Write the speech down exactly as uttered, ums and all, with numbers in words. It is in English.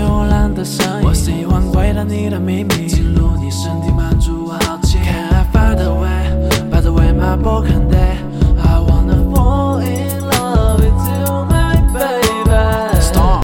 流浪的声音，我喜欢窥探你的秘密，进入你身体满足我好奇。Can I find a way? By the way, my broken day.